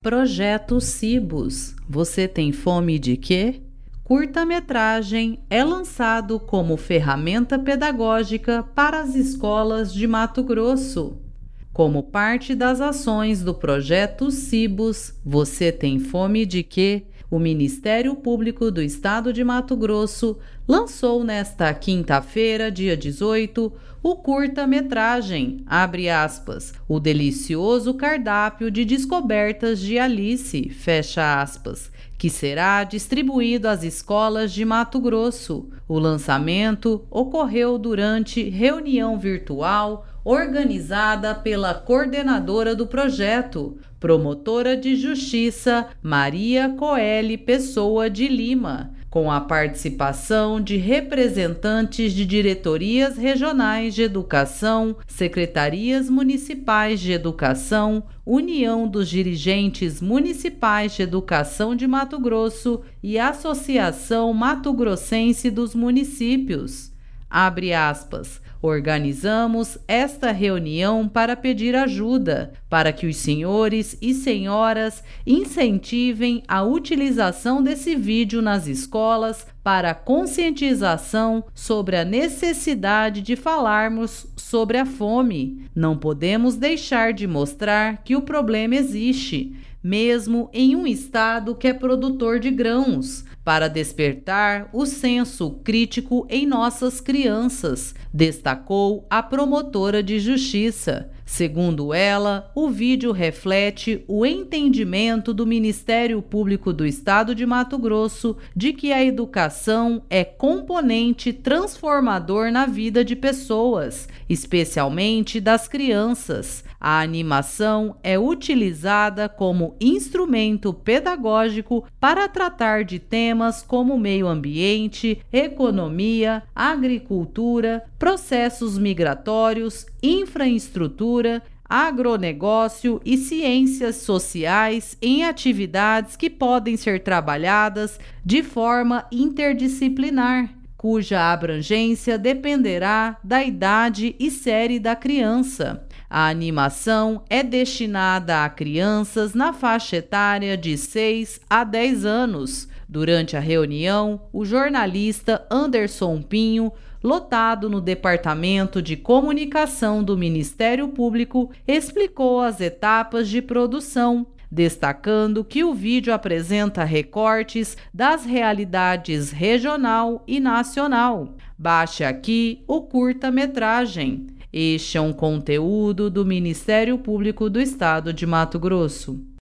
Projeto Cibus. Você tem fome de quê? Curta-metragem é lançado como ferramenta pedagógica para as escolas de Mato Grosso. Como parte das ações do Projeto Cibus, Você tem fome de quê? O Ministério Público do Estado de Mato Grosso lançou nesta quinta-feira, dia 18, o curta-metragem, abre aspas, o delicioso cardápio de descobertas de Alice, fecha aspas, que será distribuído às escolas de Mato Grosso. O lançamento ocorreu durante reunião virtual organizada pela coordenadora do projeto, promotora de justiça Maria Coeli Pessoa de Lima, com a participação de representantes de diretorias regionais de educação, secretarias municipais de educação, União dos Dirigentes Municipais de Educação de Mato Grosso e Associação Mato Grossense dos Municípios. Abre aspas. Organizamos esta reunião para pedir ajuda, para que os senhores e senhoras incentivem a utilização desse vídeo nas escolas para conscientização sobre a necessidade de falarmos sobre a fome. Não podemos deixar de mostrar que o problema existe, mesmo em um estado que é produtor de grãos, para despertar o senso crítico em nossas crianças, destacou a promotora de justiça. Segundo ela, o vídeo reflete o entendimento do Ministério Público do Estado de Mato Grosso de que a educação é componente transformador na vida de pessoas, especialmente das crianças. A animação é utilizada como instrumento pedagógico para tratar de temas como meio ambiente, economia, agricultura, processos migratórios, infraestrutura, agronegócio e ciências sociais em atividades que podem ser trabalhadas de forma interdisciplinar, cuja abrangência dependerá da idade e série da criança. A animação é destinada a crianças na faixa etária de 6 a 10 anos. Durante a reunião, o jornalista Anderson Pinho, lotado no Departamento de Comunicação do Ministério Público, explicou as etapas de produção, destacando que o vídeo apresenta recortes das realidades regional e nacional. Baixe aqui o curta-metragem. Este é um conteúdo do Ministério Público do Estado de Mato Grosso.